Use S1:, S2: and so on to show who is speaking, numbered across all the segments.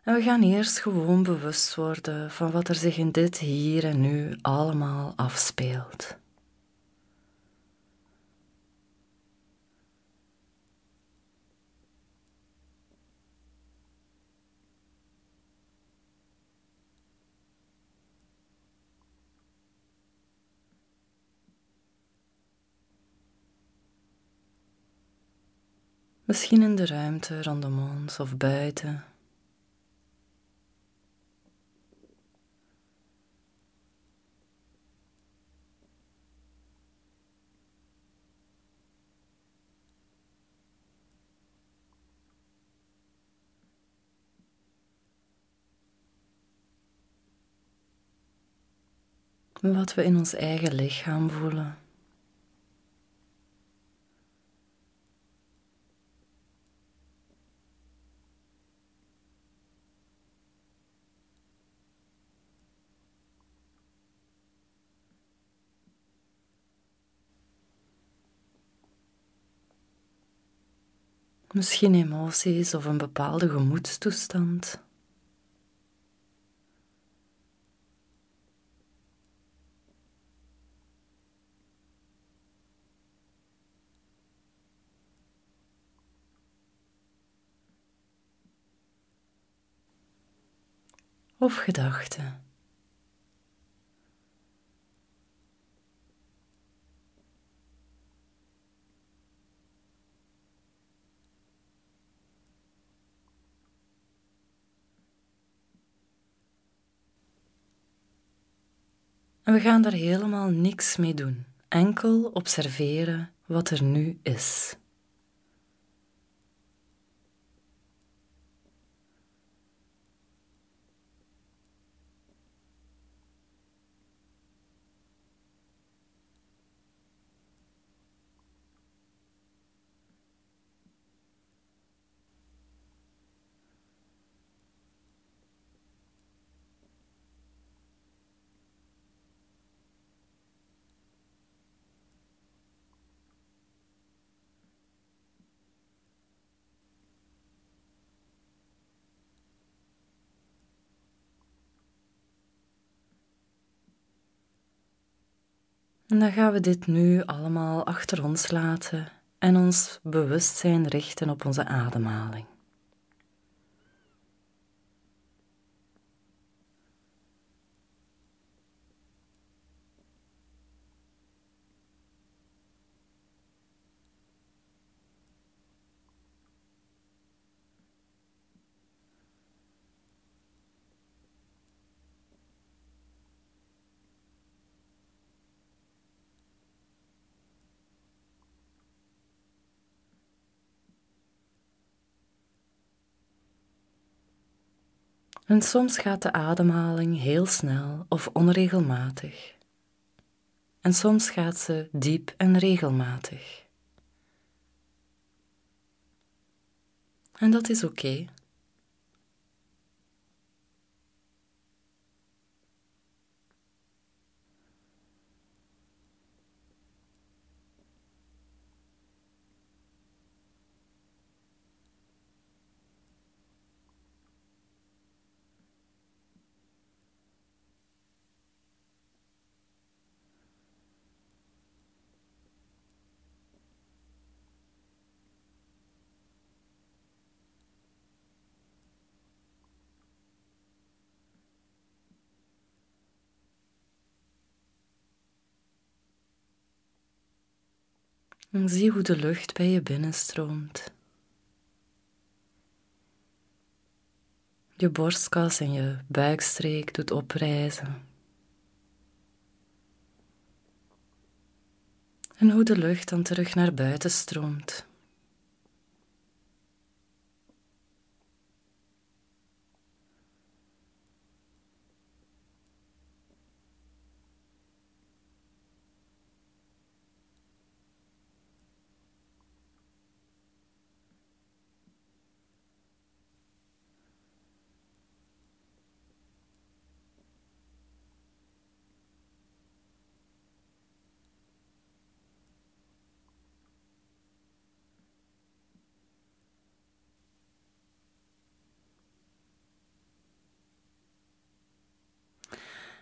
S1: En we gaan eerst gewoon bewust worden van wat er zich in dit hier en nu allemaal afspeelt. Misschien in de ruimte rondom ons of buiten. Wat we in ons eigen lichaam voelen. Misschien emoties of een bepaalde gemoedstoestand. Of gedachten. En we gaan daar helemaal niks mee doen. Enkel observeren wat er nu is. En dan gaan we dit nu allemaal achter ons laten en ons bewustzijn richten op onze ademhaling. En soms gaat de ademhaling heel snel of onregelmatig. En soms gaat ze diep en regelmatig. En dat is oké. En zie hoe de lucht bij je binnenstroomt. Je borstkas en je buikstreek doet oprijzen. En hoe de lucht dan terug naar buiten stroomt.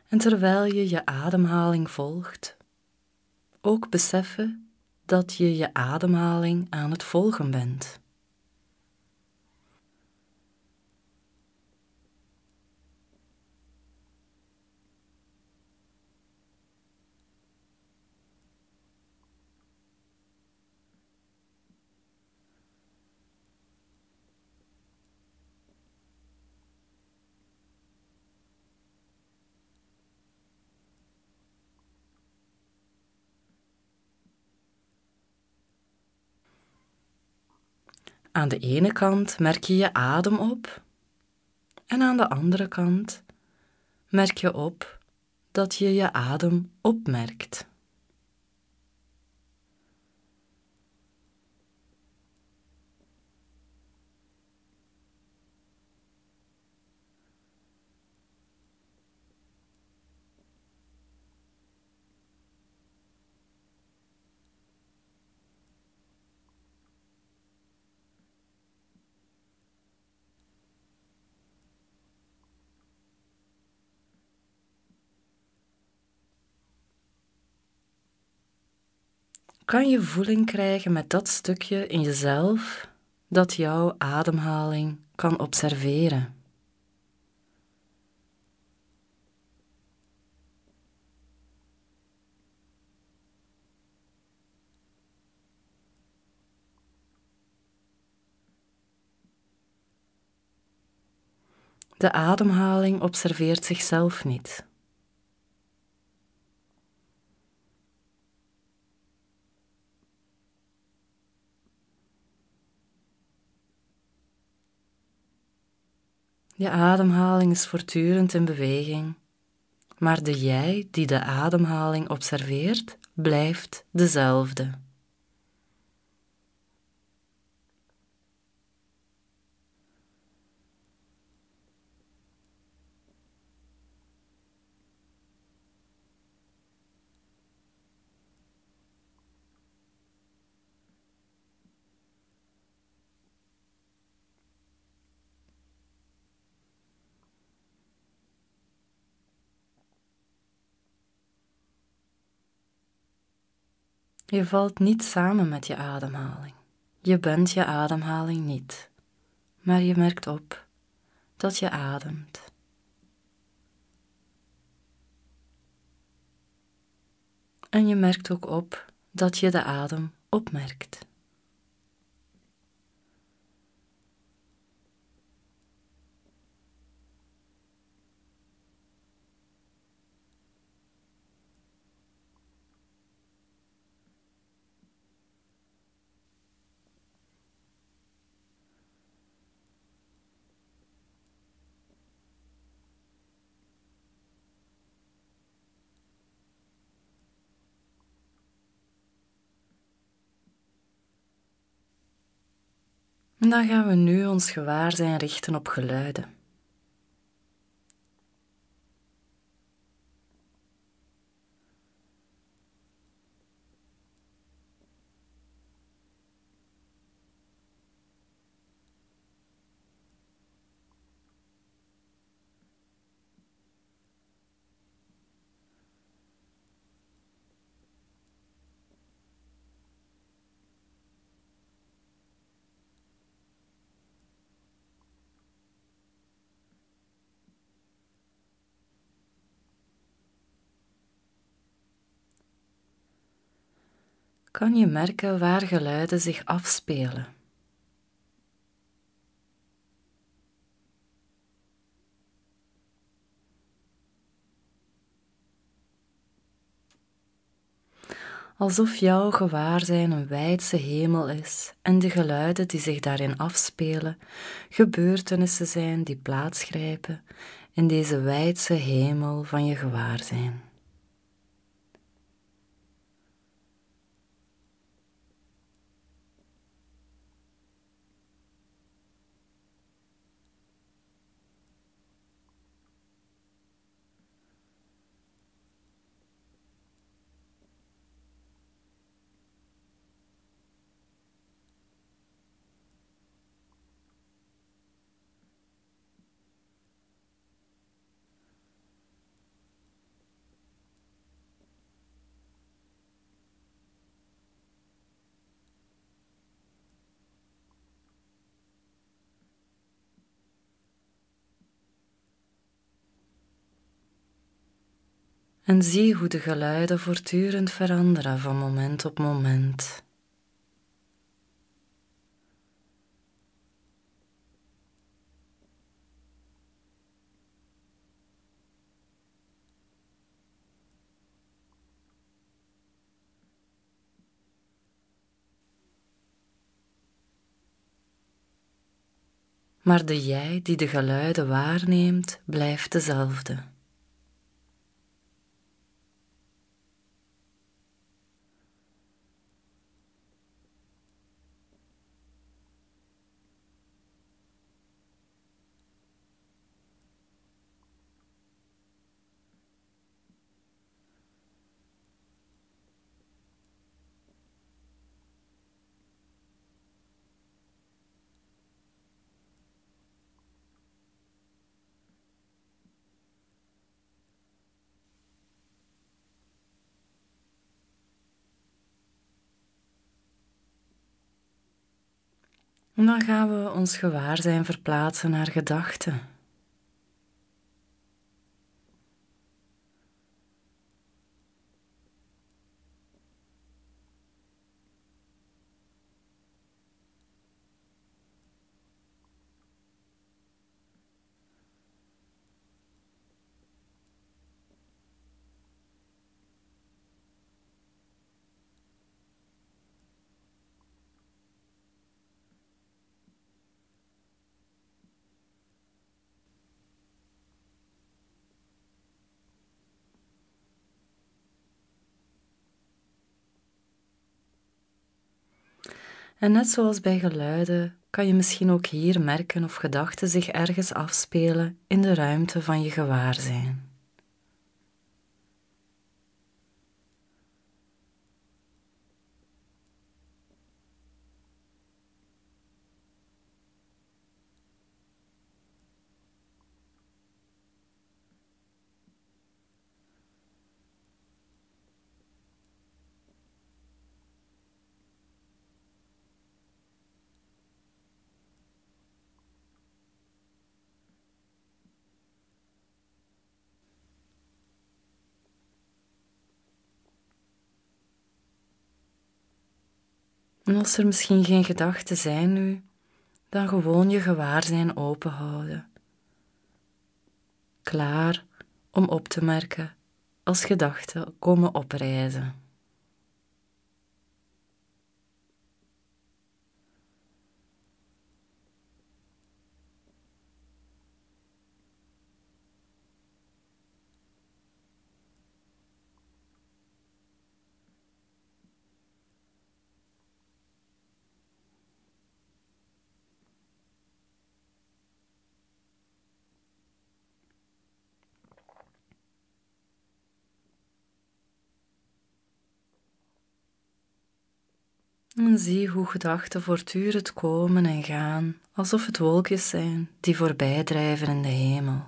S1: En terwijl je je ademhaling volgt, ook beseffen dat je je ademhaling aan het volgen bent. Aan de ene kant merk je je adem op en aan de andere kant merk je op dat je je adem opmerkt. Kan je voeling krijgen met dat stukje in jezelf dat jouw ademhaling kan observeren. De ademhaling observeert zichzelf niet. Je ademhaling is voortdurend in beweging, maar de jij die de ademhaling observeert, blijft dezelfde. Je valt niet samen met je ademhaling. Je bent je ademhaling niet, maar je merkt op dat je ademt. En je merkt ook op dat je de adem opmerkt. En dan gaan we nu ons gewaarzijn richten op geluiden. Kan je merken waar geluiden zich afspelen? Alsof jouw gewaarzijn een wijdse hemel is en de geluiden die zich daarin afspelen, gebeurtenissen zijn die plaatsgrijpen in deze wijdse hemel van je gewaarzijn. En zie hoe de geluiden voortdurend veranderen van moment op moment. Maar de jij die de geluiden waarneemt, blijft dezelfde. En dan gaan we ons gewaarzijn verplaatsen naar gedachten. En net zoals bij geluiden kan je misschien ook hier merken of gedachten zich ergens afspelen in de ruimte van je gewaarzijn. En als er misschien geen gedachten zijn nu, dan gewoon je gewaarzijn open houden. Klaar om op te merken als gedachten komen oprijzen. En zie hoe gedachten voortdurend komen en gaan, alsof het wolkjes zijn die voorbij drijven in de hemel.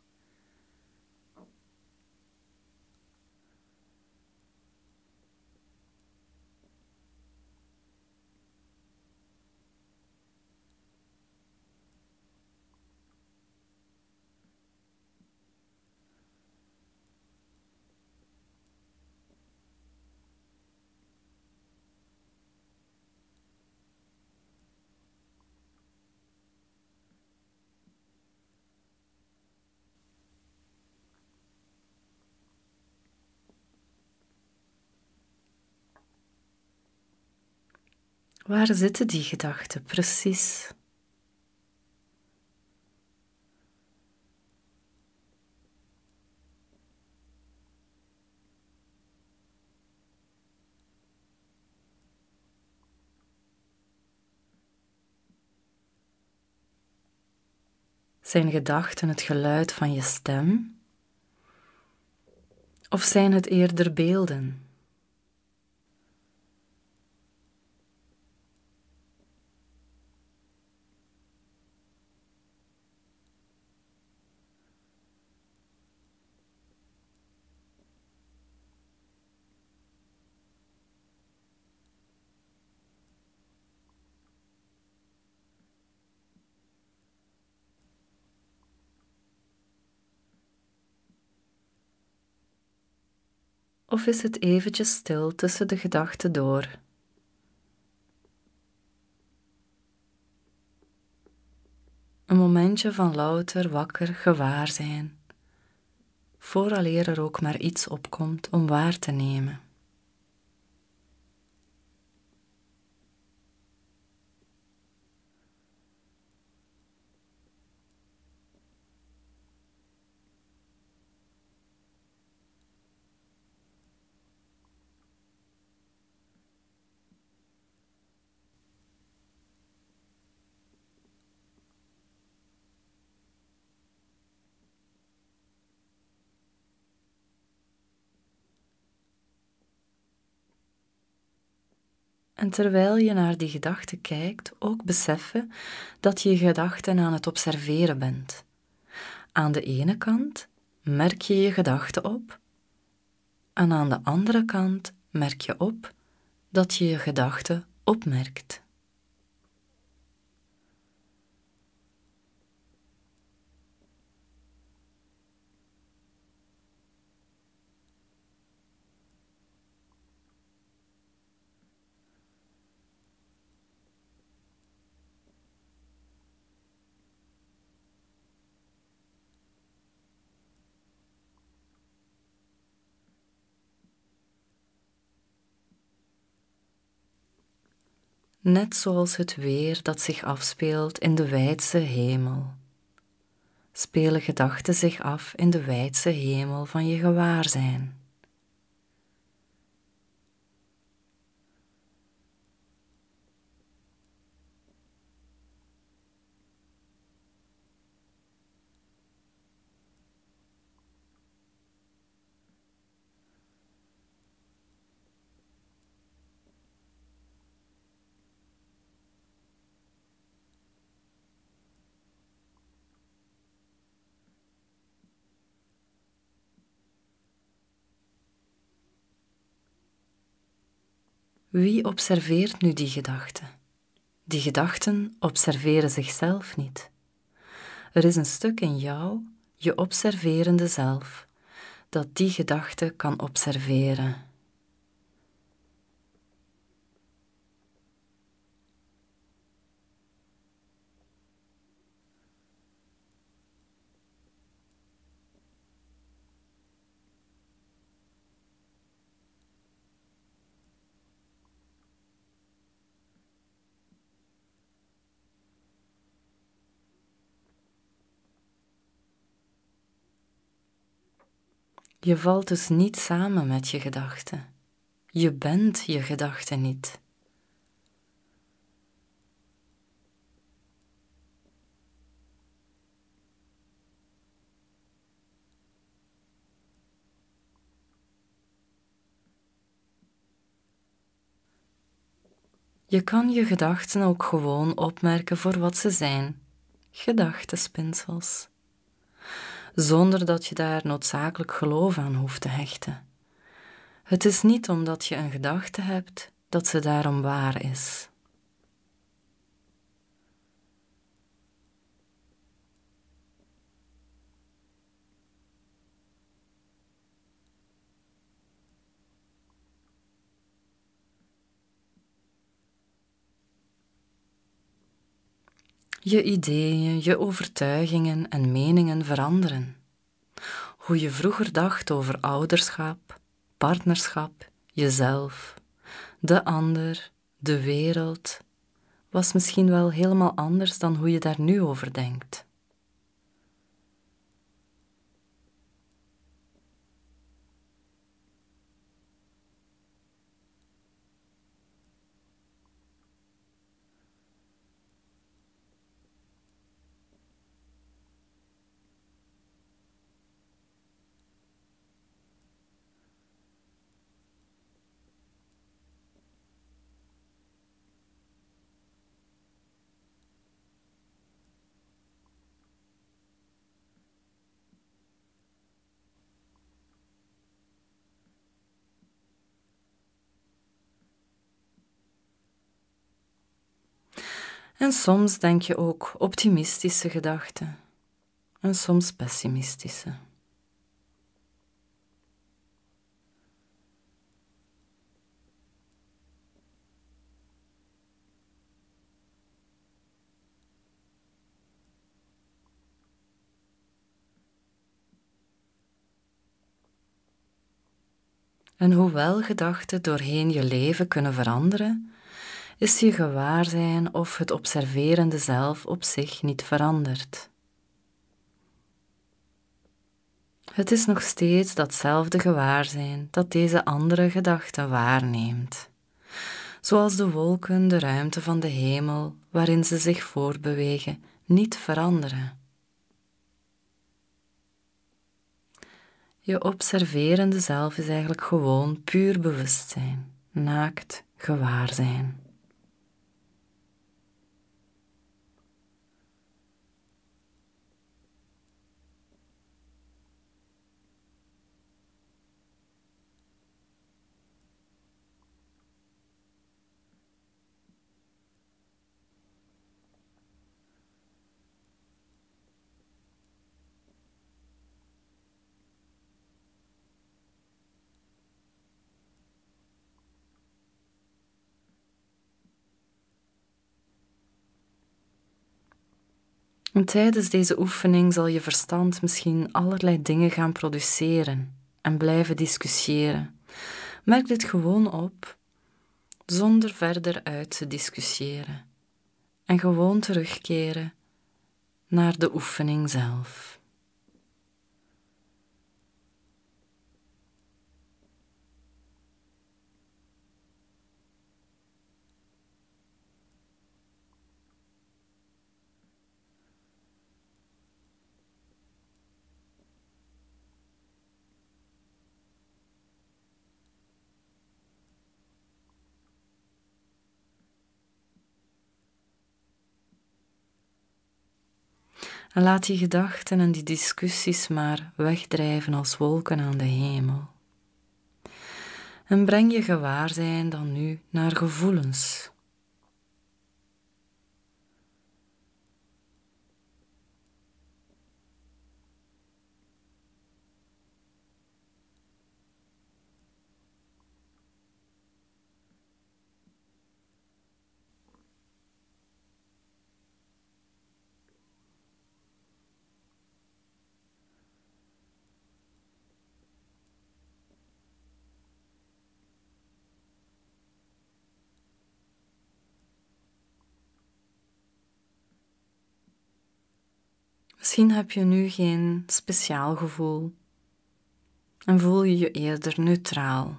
S1: Waar zitten die gedachten precies? Zijn gedachten het geluid van je stem? Of zijn het eerder beelden? Of is het eventjes stil tussen de gedachten door? Een momentje van louter wakker gewaarzijn, vooraleer er ook maar iets opkomt om waar te nemen. En terwijl je naar die gedachten kijkt, ook beseffen dat je je gedachten aan het observeren bent. Aan de ene kant merk je je gedachten op, en aan de andere kant merk je op dat je je gedachten opmerkt. Net zoals het weer dat zich afspeelt in de wijdse hemel, spelen gedachten zich af in de wijdse hemel van je gewaarzijn. Wie observeert nu die gedachten? Die gedachten observeren zichzelf niet. Er is een stuk in jou, je observerende zelf, dat die gedachten kan observeren. Je valt dus niet samen met je gedachten. Je bent je gedachten niet. Je kan je gedachten ook gewoon opmerken voor wat ze zijn: gedachtenspinsels, zonder dat je daar noodzakelijk geloof aan hoeft te hechten. Het is niet omdat je een gedachte hebt dat ze daarom waar is. Je ideeën, je overtuigingen en meningen veranderen. Hoe je vroeger dacht over ouderschap, partnerschap, jezelf, de ander, de wereld, was misschien wel helemaal anders dan hoe je daar nu over denkt. En soms denk je ook optimistische gedachten en soms pessimistische. En hoewel gedachten doorheen je leven kunnen veranderen, is je gewaarzijn of het observerende zelf op zich niet veranderd. Het is nog steeds datzelfde gewaarzijn dat deze andere gedachten waarneemt, zoals de wolken de ruimte van de hemel waarin ze zich voortbewegen niet veranderen. Je observerende zelf is eigenlijk gewoon puur bewustzijn, naakt gewaarzijn. En tijdens deze oefening zal je verstand misschien allerlei dingen gaan produceren en blijven discussiëren. Merk dit gewoon op, zonder verder uit te discussiëren. En gewoon terugkeren naar de oefening zelf. En laat die gedachten en die discussies maar wegdrijven als wolken aan de hemel. En breng je gewaarzijn dan nu naar gevoelens. Misschien heb je nu geen speciaal gevoel en voel je je eerder neutraal.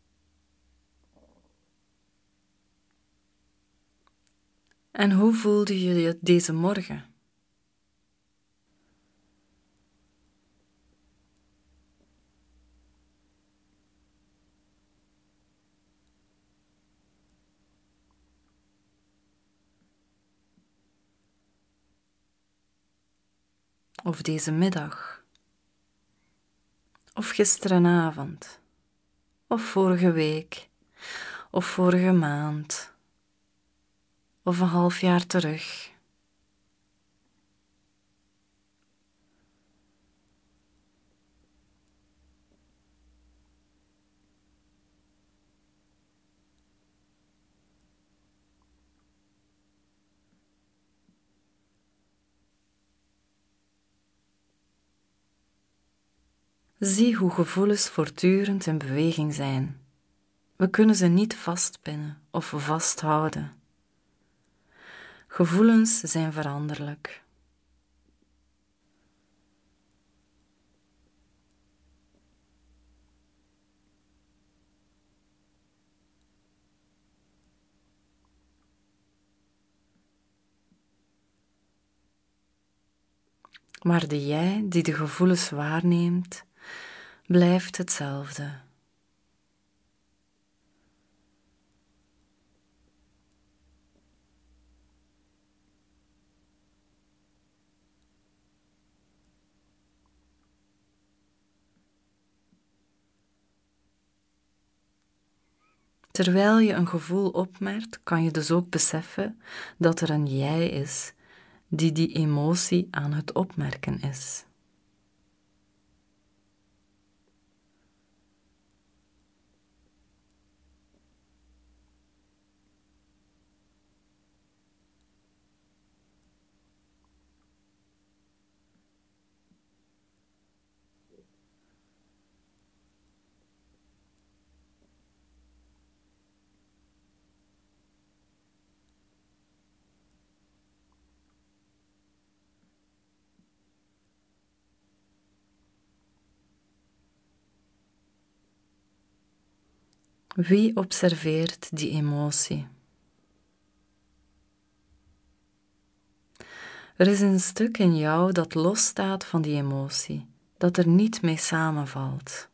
S1: En hoe voelde je je deze morgen? Of deze middag? Of gisterenavond? Of vorige week? Of vorige maand? Of een half jaar terug? Zie hoe gevoelens voortdurend in beweging zijn. We kunnen ze niet vastpinnen of vasthouden. Gevoelens zijn veranderlijk. Maar de jij die de gevoelens waarneemt, blijft hetzelfde. Terwijl je een gevoel opmerkt, kan je dus ook beseffen dat er een jij is die emotie aan het opmerken is. Wie observeert die emotie? Er is een stuk in jou dat losstaat van die emotie, dat er niet mee samenvalt.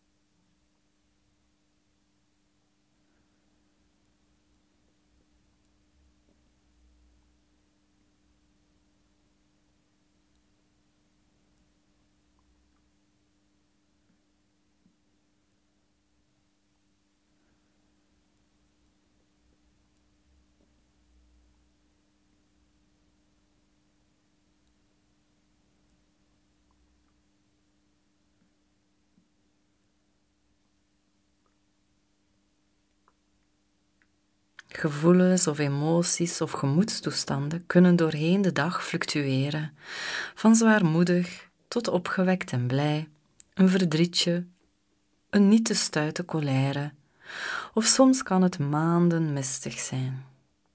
S1: Gevoelens of emoties of gemoedstoestanden kunnen doorheen de dag fluctueren, van zwaarmoedig tot opgewekt en blij, een verdrietje, een niet te stuiten colère, of soms kan het maanden mistig zijn.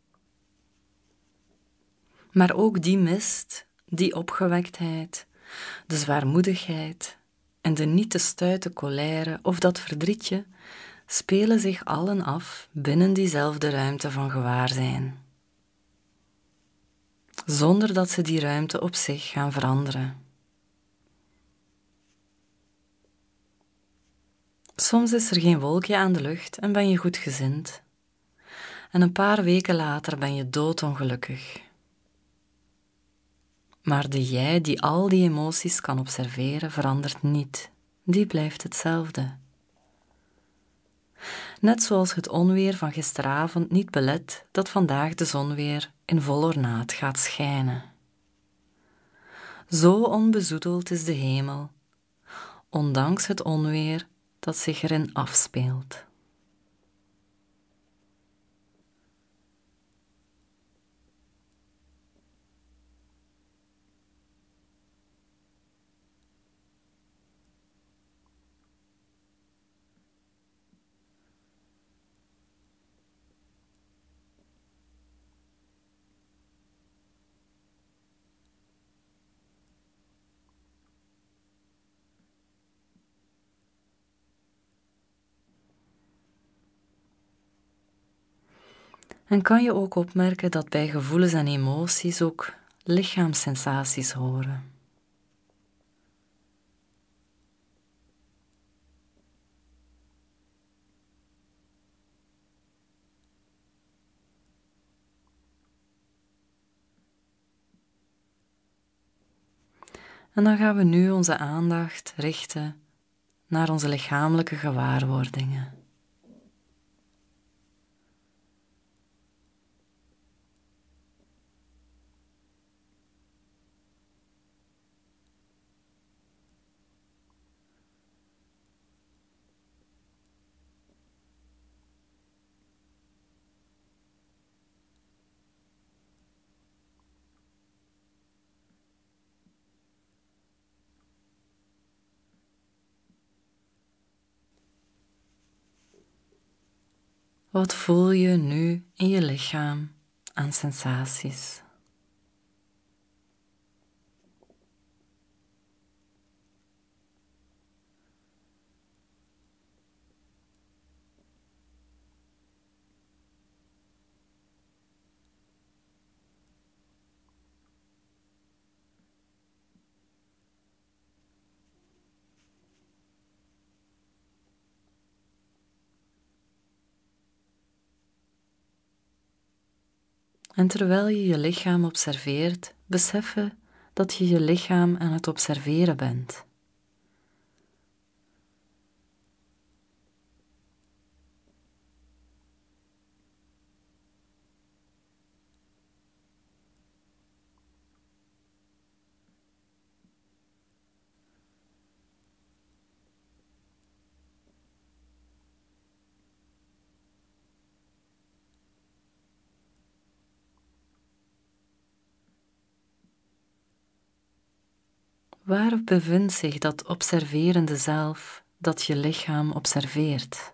S1: Maar ook die mist, die opgewektheid, de zwaarmoedigheid en de niet te stuiten colère of dat verdrietje spelen zich allen af binnen diezelfde ruimte van gewaarzijn, zonder dat ze die ruimte op zich gaan veranderen. Soms is er geen wolkje aan de lucht en ben je goedgezind. En een paar weken later ben je doodongelukkig. Maar de jij die al die emoties kan observeren, verandert niet. Die blijft hetzelfde. Net zoals het onweer van gisteravond niet belet dat vandaag de zon weer in vol ornaat gaat schijnen. Zo onbezoedeld is de hemel, ondanks het onweer dat zich erin afspeelt. En kan je ook opmerken dat bij gevoelens en emoties ook lichaamssensaties horen. En dan gaan we nu onze aandacht richten naar onze lichamelijke gewaarwordingen. Wat voel je nu in je lichaam aan sensaties? En terwijl je je lichaam observeert, beseffen dat je je lichaam aan het observeren bent. Waar bevindt zich dat observerende zelf dat je lichaam observeert?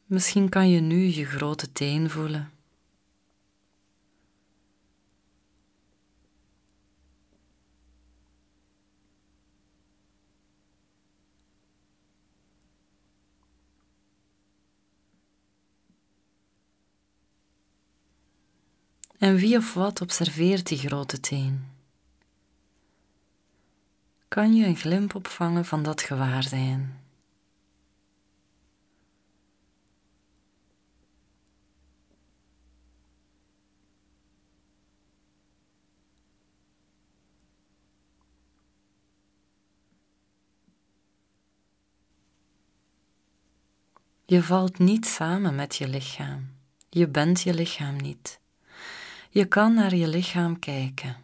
S1: Misschien kan je nu je grote teen voelen. En wie of wat observeert die grote teen? Kan je een glimp opvangen van dat gewaarzijn? Je valt niet samen met je lichaam. Je bent je lichaam niet. Je kan naar je lichaam kijken.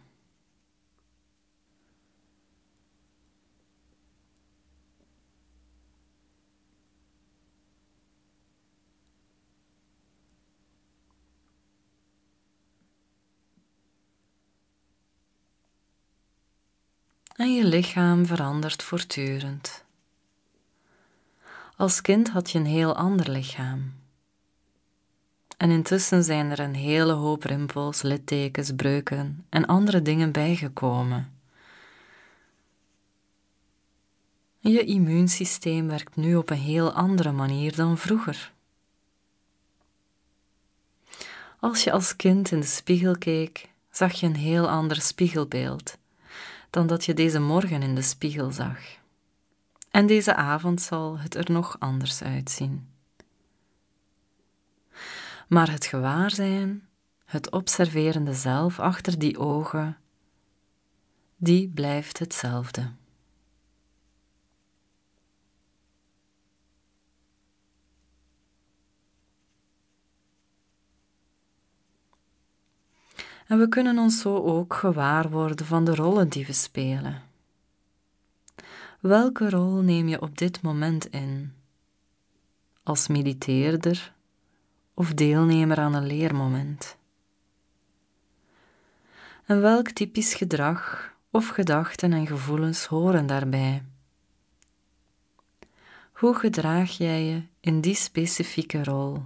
S1: En je lichaam verandert voortdurend. Als kind had je een heel ander lichaam. En intussen zijn er een hele hoop rimpels, littekens, breuken en andere dingen bijgekomen. Je immuunsysteem werkt nu op een heel andere manier dan vroeger. Als je als kind in de spiegel keek, zag je een heel ander spiegelbeeld dan dat je deze morgen in de spiegel zag. En deze avond zal het er nog anders uitzien. Maar het gewaarzijn, het observerende zelf achter die ogen, die blijft hetzelfde. En we kunnen ons zo ook gewaar worden van de rollen die we spelen. Welke rol neem je op dit moment in? Als mediteerder of deelnemer aan een leermoment? En welk typisch gedrag of gedachten en gevoelens horen daarbij? Hoe gedraag jij je in die specifieke rol?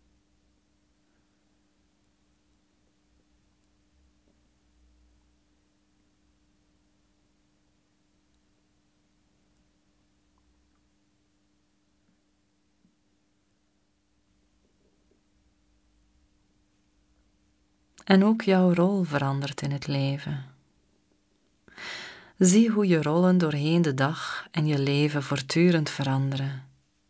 S1: En ook jouw rol verandert in het leven. Zie hoe je rollen doorheen de dag en je leven voortdurend veranderen.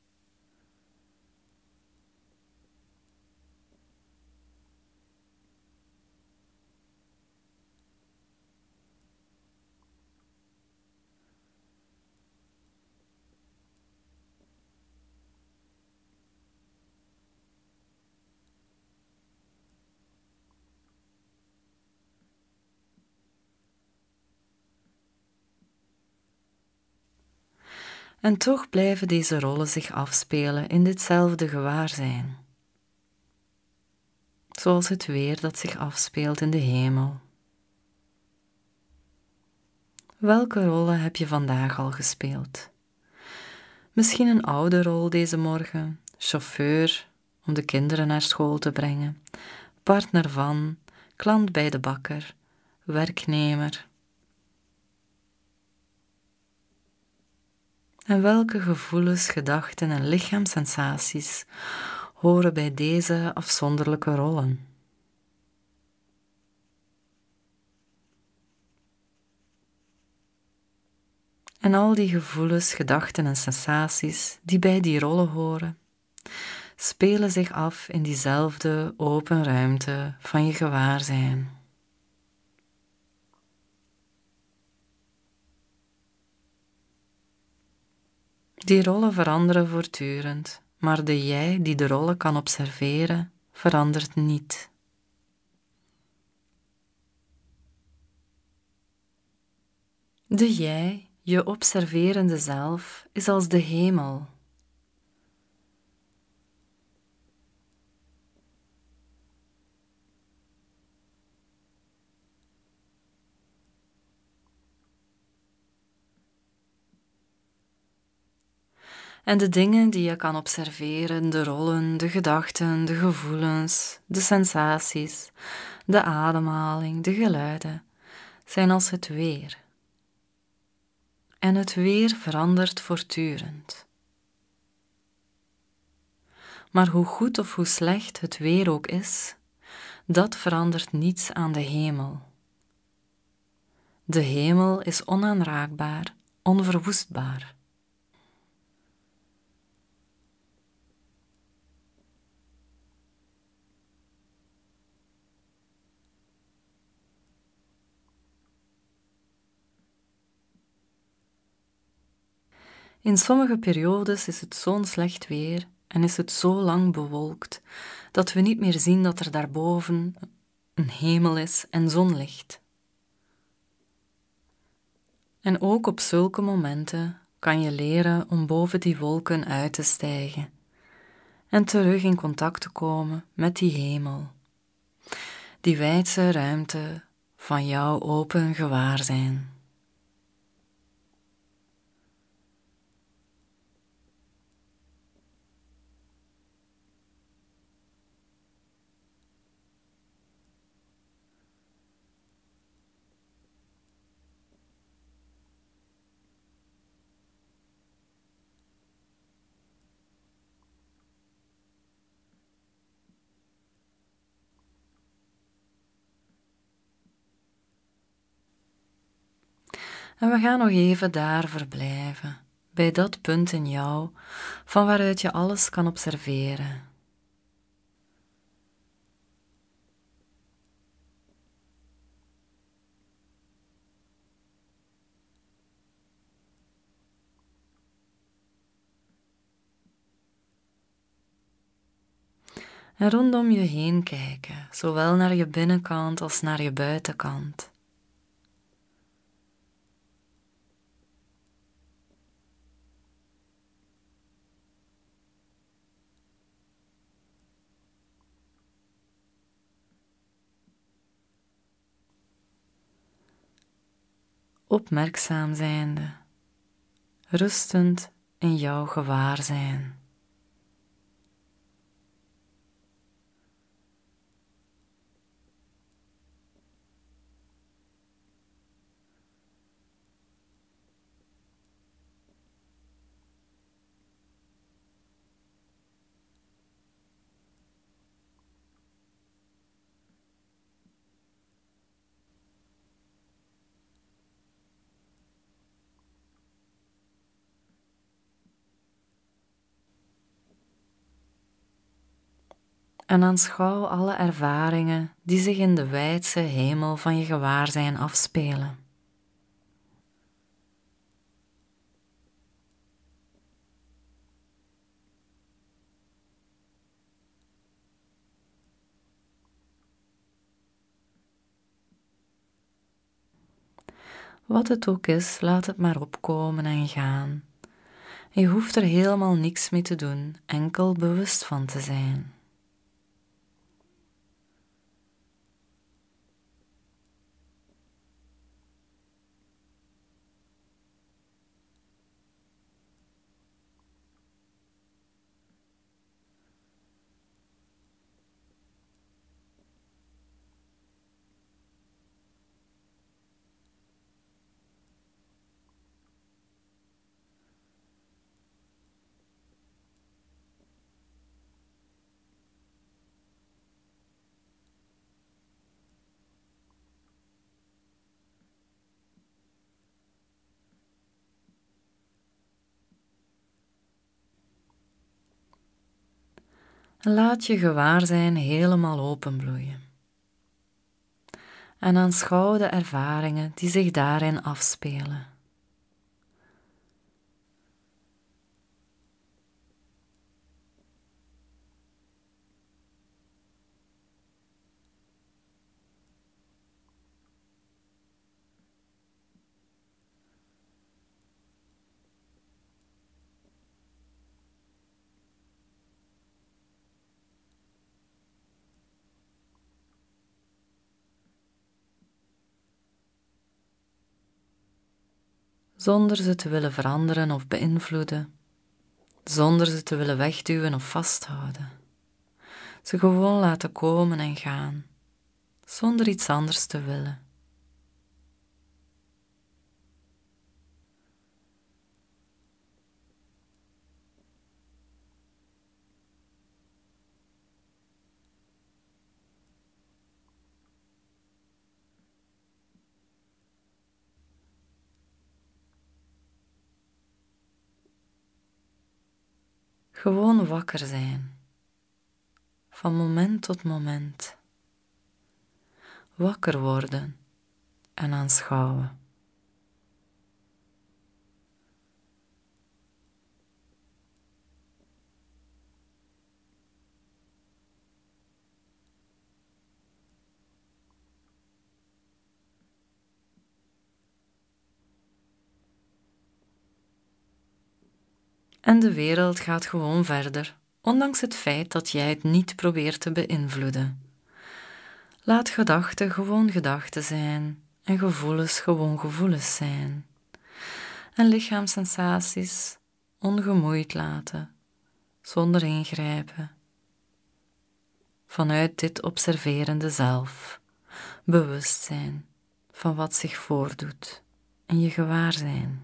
S1: En toch blijven deze rollen zich afspelen in ditzelfde gewaarzijn. Zoals het weer dat zich afspeelt in de hemel. Welke rollen heb je vandaag al gespeeld? Misschien een oude rol deze morgen, chauffeur om de kinderen naar school te brengen, partner van, klant bij de bakker, werknemer. En welke gevoelens, gedachten en lichaamssensaties horen bij deze afzonderlijke rollen? En al die gevoelens, gedachten en sensaties die bij die rollen horen, spelen zich af in diezelfde open ruimte van je gewaarzijn. Die rollen veranderen voortdurend, maar de jij die de rollen kan observeren, verandert niet. De jij, je observerende zelf, is als de hemel. En de dingen die je kan observeren, de rollen, de gedachten, de gevoelens, de sensaties, de ademhaling, de geluiden, zijn als het weer. En het weer verandert voortdurend. Maar hoe goed of hoe slecht het weer ook is, dat verandert niets aan de hemel. De hemel is onaanraakbaar, onverwoestbaar. In sommige periodes is het zo'n slecht weer en is het zo lang bewolkt dat we niet meer zien dat er daarboven een hemel is en zonlicht. En ook op zulke momenten kan je leren om boven die wolken uit te stijgen en terug in contact te komen met die hemel, die wijdse ruimte van jouw open gewaarzijn. En we gaan nog even daar verblijven, bij dat punt in jou, van waaruit je alles kan observeren. En rondom je heen kijken, zowel naar je binnenkant als naar je buitenkant. Opmerkzaam zijnde, rustend in jouw gewaarzijn. En aanschouw alle ervaringen die zich in de wijdse hemel van je gewaarzijn afspelen. Wat het ook is, laat het maar opkomen en gaan. Je hoeft er helemaal niks mee te doen, enkel bewust van te zijn. En laat je gewaarzijn helemaal openbloeien. En aanschouw de ervaringen die zich daarin afspelen. Zonder ze te willen veranderen of beïnvloeden, zonder ze te willen wegduwen of vasthouden. Ze gewoon laten komen en gaan, zonder iets anders te willen. Gewoon wakker zijn, van moment tot moment. Wakker worden en aanschouwen. En de wereld gaat gewoon verder, ondanks het feit dat jij het niet probeert te beïnvloeden. Laat gedachten gewoon gedachten zijn en gevoelens gewoon gevoelens zijn. En lichaamssensaties ongemoeid laten, zonder ingrijpen. Vanuit dit observerende zelf, bewustzijn van wat zich voordoet in je gewaarzijn.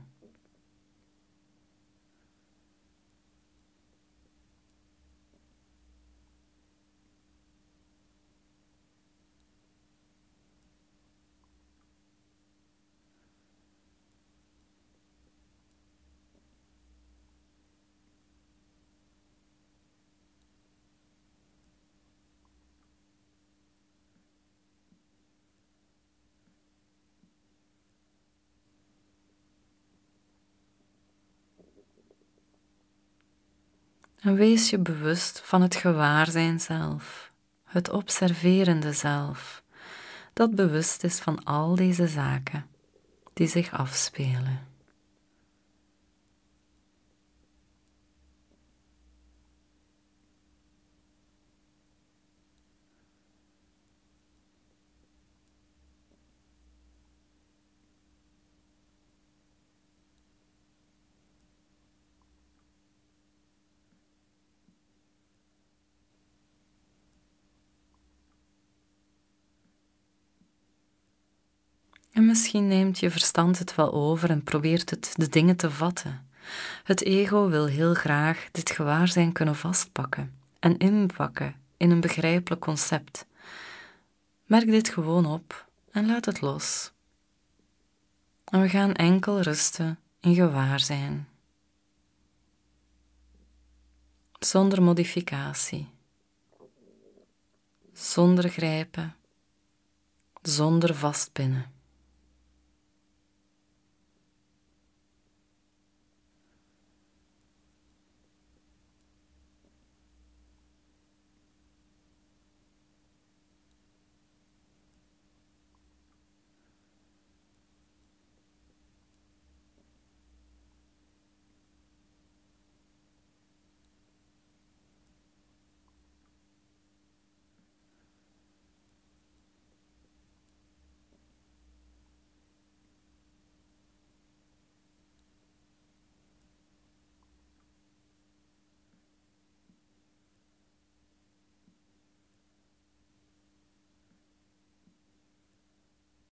S1: En wees je bewust van het gewaarzijn zelf, het observerende zelf, dat bewust is van al deze zaken die zich afspelen. En misschien neemt je verstand het wel over en probeert het de dingen te vatten. Het ego wil heel graag dit gewaarzijn kunnen vastpakken en inpakken in een begrijpelijk concept. Merk dit gewoon op en laat het los. En we gaan enkel rusten in gewaarzijn. Zonder modificatie. Zonder grijpen. Zonder vastpinnen.